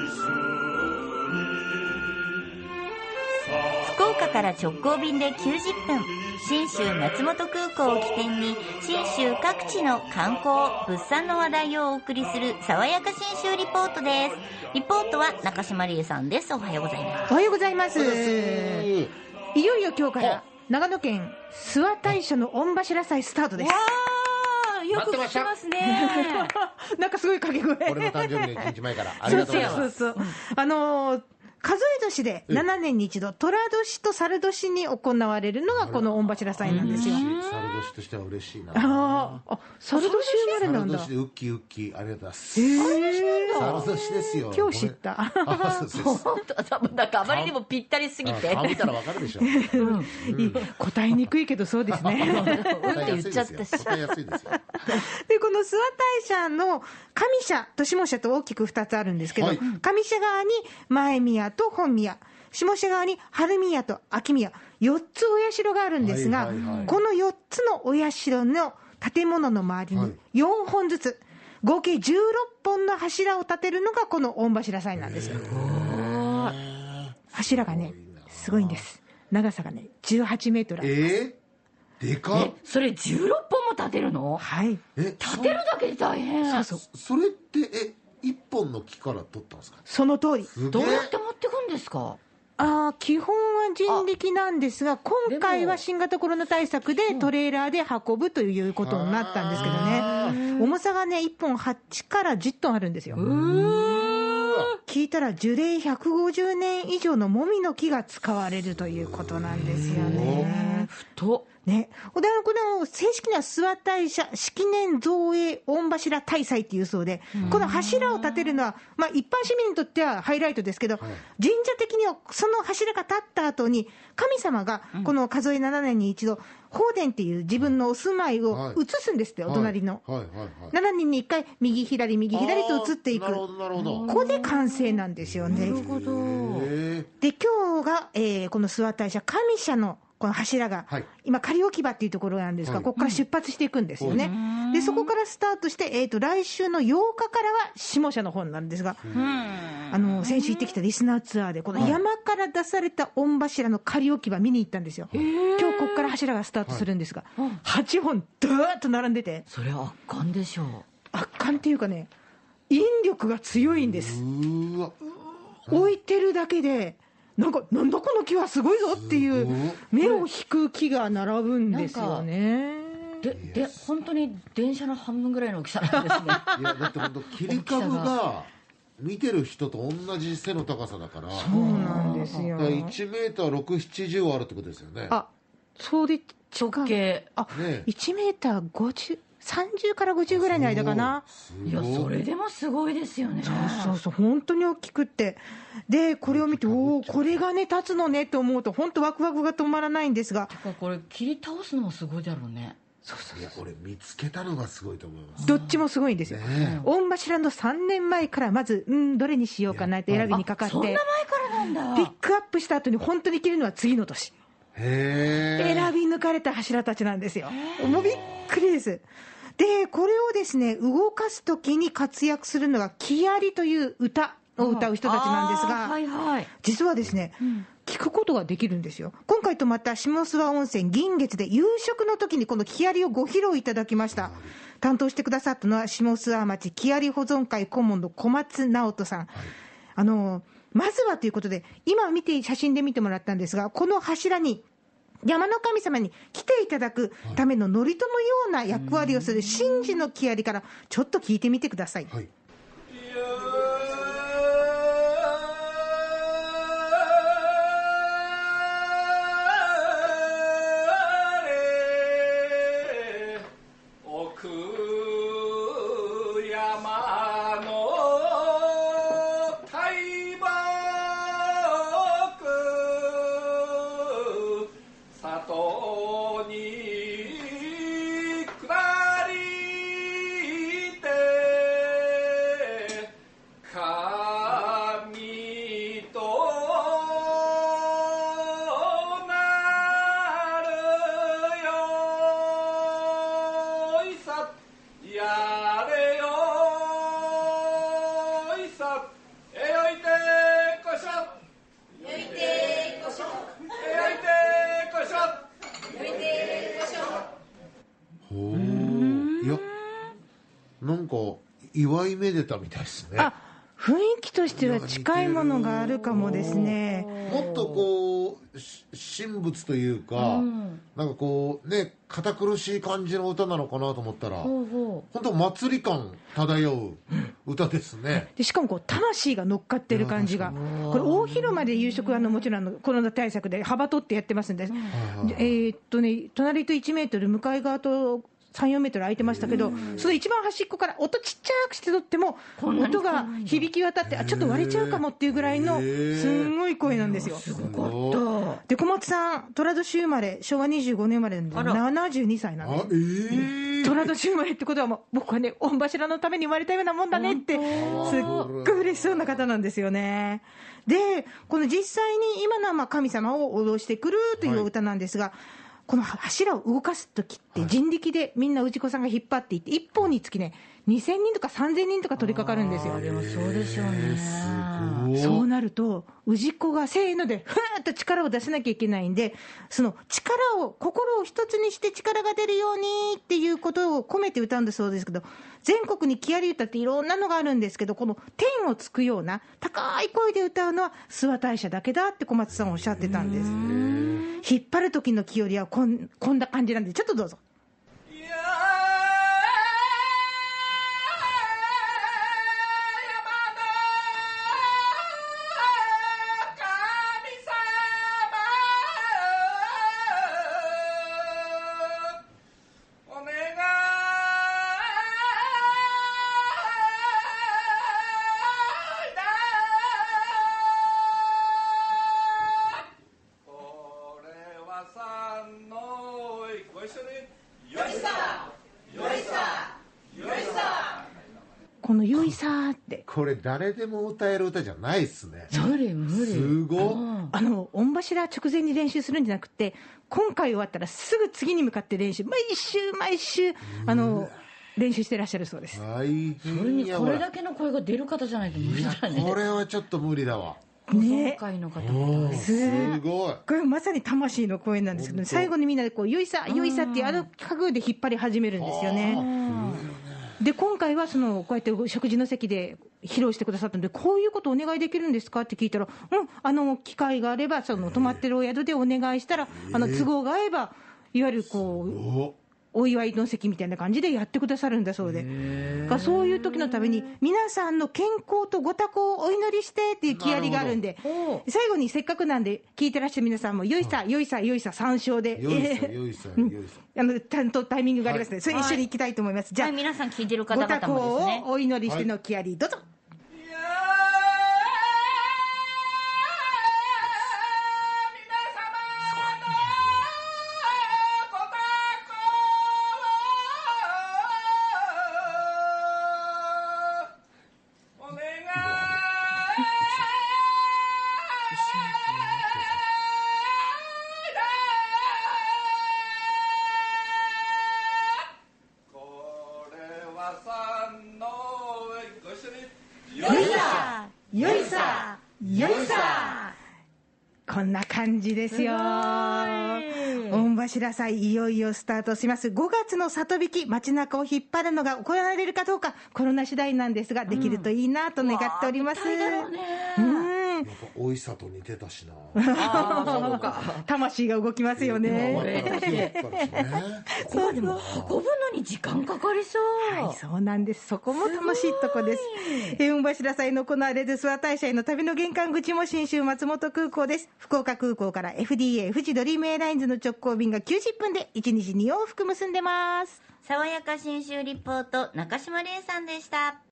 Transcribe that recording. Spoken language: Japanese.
福岡から直行便で90分、信州松本空港を起点に信州各地の観光物産の話題をお送りする爽やか信州リポートです。リポートは中島理恵さんです。おはようございます。 おはようございます。いよいよ今日から長野県諏訪大社の御柱祭スタートです。 わー、よく聞きますね。 なんかすごい掛け声。 俺の誕生日の1日前からありがとうございます。 そう数え年で7年に一度、寅年と申年に行われるのがこの御柱祭なんですよ。 申年としては嬉しいな。 申年生まれなんだ。 申年でウッキーウッキーありがとうございます。 申年ですよ。 今日知った。 なんかあまりにもぴったりすぎて。 顔見たらわかるでしょ。 答えにくいけどそうですね。 うんって言っちゃったし。 答えやすいですよ。 でこの諏訪大社の上社と下社と大きく2つあるんですけど、上社側に前宮と本宮、下社側に春宮と秋宮、4つお社があるんですが、この4つのお社の建物の周りに4本ずつ、合計16本の柱を立てるのがこの御柱祭なんですよ。柱がねすごいんです。長さがね18メートルあります。 でかっ。 それ16本も立てるの？ はい。 立てるだけで大変。 それって1本の木から取ったんですか？ その通り。 どうやって持ってくんですか？ 基本は人力なんですが、今回は新型コロナ対策でトレーラーで運ぶということになったんですけどね、重さがね1本8から10トンあるんですよ。聞いたら樹齢150年以上のもみの木が使われるということなんですよね。 太ね、この正式には諏訪大社式年造営御柱大祭っていうそうで、この柱を立てるのは、一般市民にとってはハイライトですけど、神社的にはその柱が立った後に神様がこの数え7年に一度法殿っていう自分のお住まいを移すんですって、お隣の7年に1回右左右左と移っていく。ここで完成なんですよね。で今日が、この諏訪大社上社のこの柱が、今仮置き場っていうところなんですが、ここから出発していくんですよね。でそこからスタートして、来週の8日からは下社の方なんですが、先週行ってきたリスナーツアーでこの山から出された御柱の仮置き場見に行ったんですよ。今日ここから柱がスタートするんですが、8本ドーッと並んでて、 それは圧巻でしょう。 圧巻っていうかね、引力が強いんです。置いてるだけでなんだこの木はすごいぞっていう目を引く木が並ぶんですよね。 で本当に電車の半分ぐらいの大きさなんですね。 いやだって本当切り株が見てる人と同じ背の高さだから。 そうなんですよ。 1メーター6、70あるってことですよね。 そうで直径 1メーター30から50ぐらいの間かな。 いやそれでもすごいですよね。 そう本当に大きくって、でこれを見てこれがね立つのねと思うと本当ワクワクが止まらないんですが、 これ切り倒すのもすごいだろうね。 いや俺見つけたのがすごいと思います。 どっちもすごいんですよ。御柱の3年前からまずどれにしようかなって選びにかかって、 そんな前からなんだ。 ピックアップした後に本当に切るのは次の年。選び抜かれた柱たちなんですよ。もうびっくりです。でこれをですね動かすときに活躍するのが木遣りという歌を歌う人たちなんですが、実はですね、聞くことができるんですよ。今回泊まった下諏訪温泉銀月で夕食の時にこの木遣りをご披露いただきました。担当してくださったのは下諏訪町木遣り保存会顧問の小松直人さん。まずはということで今写真で見てもらったんですが、この柱に山の神様に来ていただくための祝詞のような役割をする神事の木遣りからちょっと聞いてみてください。 やれよいさえよいてこしょ、よいてこしょ、よいてこしょ、よいてこしょ。 ほう、いやなんか祝いめでたみたいですね。 あ、雰囲気としては近いものがあるかもですね。 もっとこう神仏というか、なんかこうね堅苦しい感じの歌なのかなと思ったら、本当祭り感漂う歌ですね。 でしかもこう魂が乗っかってる感じが、これ大広間で夕食もちろんコロナ対策で幅取ってやってますんで、隣と1メートル向かい側と3、4メートル空いてましたけど、その一番端っこから音ちっちゃくしてとっても音が響き渡って、ちょっと割れちゃうかもっていうぐらいのすんごい声なんですよ。すごかった。で小松さん寅年生まれ、昭和25年生まれなんで72歳なんで、寅年生まれってことはもう僕はね御柱のために生まれたようなもんだねってすっごい嬉しそうな方なんですよね。でこの実際に今のは神様を脅してくるという歌なんですが、この柱を動かすときって人力でみんな氏子さんが引っ張っていって、一本につきね2000人とか3000人とか取り掛かるんですよ。 でもそうでしょうね。 そうなると氏子がせーのでふーっと力を出せなきゃいけないんで、その力を心を一つにして力が出るようにっていうことを込めて歌うんだそうですけど、全国に木遣り歌っていろんなのがあるんですけど、この天をつくような高い声で歌うのは諏訪大社だけだって小松さんおっしゃってたんです。引っ張る時の木よりはこんな感じなんで、ちょっとどうぞ。このゆいさーってこれ誰でも歌える歌じゃないですね。 無理無理。 すごい。 御柱直前に練習するんじゃなくて、今回終わったらすぐ次に向かって練習、毎週練習してらっしゃるそうです。 それにこれだけの声が出る方じゃないと無理だね。 これはちょっと無理だわ。 ね、 会の方すごい。 これまさに魂の声なんですけど、最後にみんなでこうよいさよいさって覚悟で引っ張り始めるんですよね。で今回はこうやって食事の席で披露してくださったので、こういうことお願いできるんですかって聞いたら、機会があれば泊まってるお宿でお願いしたら、都合が合えばいわゆるこうお祝いの席みたいな感じでやってくださるんだそうで、そういう時のために皆さんの健康とご多幸をお祈りしてっていう気合りがあるんで、最後にせっかくなんで聞いてらっしゃる皆さんもよいさよいさよいさ参照でちゃんとタイミングがありますので、それ一緒に行きたいと思います。じゃあ皆さん聞いてる方々もですね、 ご多幸をお祈りしての気合りどうぞ。こんな感じですよ。御柱祭いよいよスタートします。5月の里引き、街中を引っ張るのが行われるかどうかコロナ次第なんですが、できるといいなと願っております。 やっぱおいさと似てたしな。 魂が動きますよね。 そうでも運ぶのに時間かかりそう。 はい、そうなんです。そこも楽しいとこです。御柱祭の行われる諏訪大社への旅の玄関口も信州松本空港です。福岡空港から FDA 富士ドリームエアラインズの直行便が90分で1日2往復結んでます。 爽やか信州リポート、中島玲さんでした。